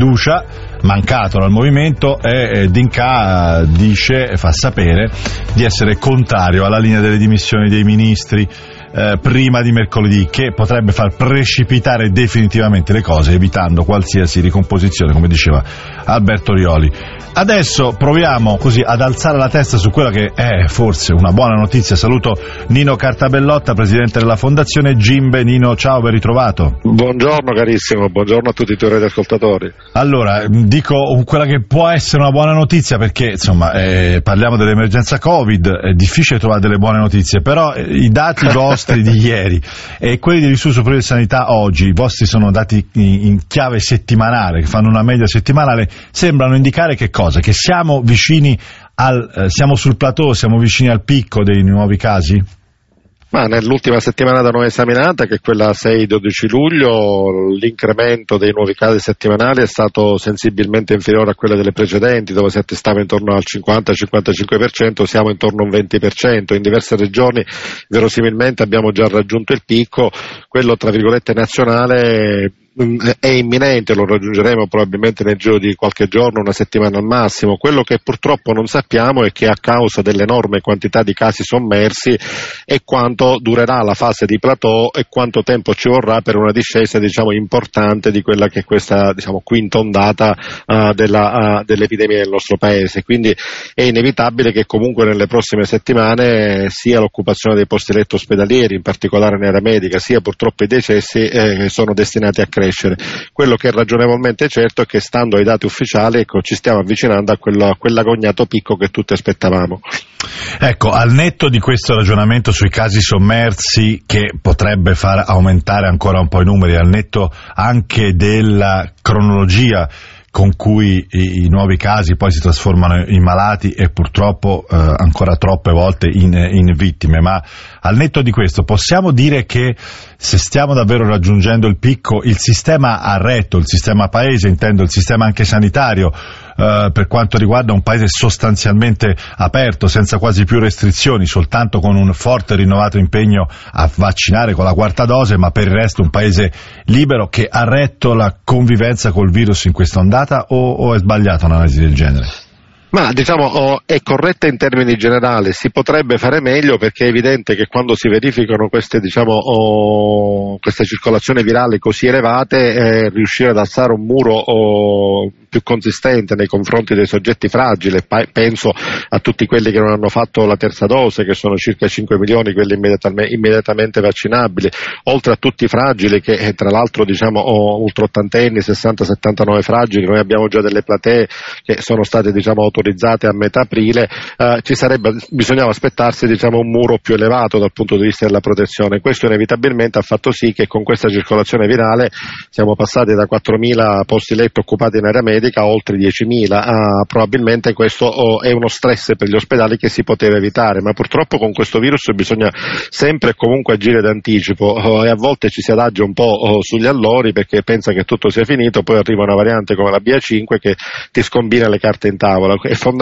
fiducia, mancato dal movimento, e D'Incà fa sapere di essere contrario alla linea delle dimissioni dei ministri prima di mercoledì, che potrebbe far precipitare definitivamente le cose, evitando qualsiasi ricomposizione, come diceva Alberto Rioli. Adesso proviamo così ad alzare la testa su quella che è forse una buona notizia. Saluto Nino Cartabellotta, presidente della Fondazione Gimbe. Nino, ciao, ben ritrovato. Buongiorno carissimo, buongiorno a tutti i tuoi radioascoltatori. Allora, dico quella che può essere una buona notizia, perché insomma parliamo dell'emergenza Covid, è difficile trovare delle buone notizie, però i dati vostri di ieri e quelli dell'Istituto Superiore di Sanità oggi, i vostri sono dati in chiave settimanale, che fanno una media settimanale, sembrano indicare che cosa? Che siamo vicini siamo sul plateau, siamo vicini al picco dei nuovi casi? Ma nell'ultima settimana da noi esaminata, che è quella 6-12 luglio, l'incremento dei nuovi casi settimanali è stato sensibilmente inferiore a quello delle precedenti, dove si attestava intorno al 50-55%, siamo intorno a un 20%. In diverse regioni verosimilmente abbiamo già raggiunto il picco, quello tra virgolette nazionale è imminente, lo raggiungeremo probabilmente nel giro di qualche giorno, una settimana al massimo. Quello che purtroppo non sappiamo è che a causa dell'enorme quantità di casi sommersi e quanto durerà la fase di plateau e quanto tempo ci vorrà per una discesa importante di quella che è questa quinta ondata dell'epidemia del nostro paese. Quindi è inevitabile che comunque nelle prossime settimane sia l'occupazione dei posti letto ospedalieri, in particolare nell'area medica, sia purtroppo i decessi sono destinati a crescere. Quello che è ragionevolmente certo è che, stando ai dati ufficiali, ci stiamo avvicinando a quell'agognato picco che tutti aspettavamo. Ecco, al netto di questo ragionamento sui casi sommersi, che potrebbe far aumentare ancora un po' i numeri, al netto anche della cronologia con cui i nuovi casi poi si trasformano in malati e purtroppo ancora troppe volte in vittime, ma al netto di questo possiamo dire che se stiamo davvero raggiungendo il picco, il sistema ha retto, il sistema paese, intendo il sistema anche sanitario, per quanto riguarda un paese sostanzialmente aperto, senza quasi più restrizioni, soltanto con un forte rinnovato impegno a vaccinare con la quarta dose, ma per il resto un paese libero che ha retto la convivenza col virus in questa ondata, o è sbagliata un'analisi del genere? Ma è corretta in termini generali, si potrebbe fare meglio, perché è evidente che quando si verificano queste circolazioni virali così elevate, riuscire ad alzare un muro più consistente nei confronti dei soggetti fragili, penso a tutti quelli che non hanno fatto la terza dose, che sono circa 5 milioni, quelli immediatamente vaccinabili, oltre a tutti i fragili che tra l'altro ultraottantenni, 60-79 fragili. Noi abbiamo già delle platee che sono state autorizzate a metà aprile, bisognava aspettarsi un muro più elevato dal punto di vista della protezione. Questo inevitabilmente ha fatto sì che con questa circolazione virale siamo passati da 4.000 posti letto occupati in area medica a oltre 10.000. Probabilmente questo è uno stress per gli ospedali che si poteva evitare, ma purtroppo con questo virus bisogna sempre e comunque agire d'anticipo, e a volte ci si adagia un po' sugli allori perché pensa che tutto sia finito, poi arriva una variante come la BA5 che ti scombina le carte in tavola. È